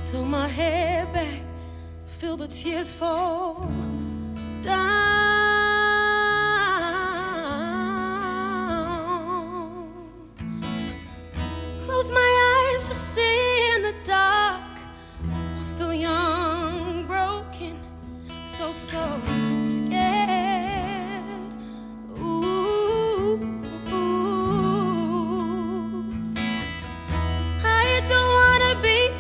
Turn my head back, feel the tears fall down.